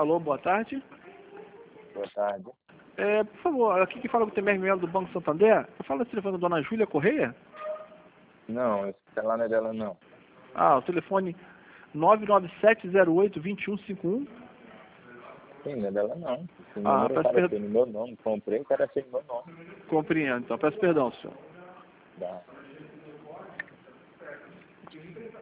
Alô, boa tarde. Boa tarde. Por favor, aqui que fala com o Temer Melo do Banco Santander. Eu falo esse telefone da Dona Júlia Correia? Não, esse celular não é dela, não. Ah, o telefone 99708-2151. Sim, não é dela, não. Esse Ah, número peço apareceu perdão. no meu nome. Comprei, o cara achei no meu nome. Compreendo, então peço perdão, senhor. Dá.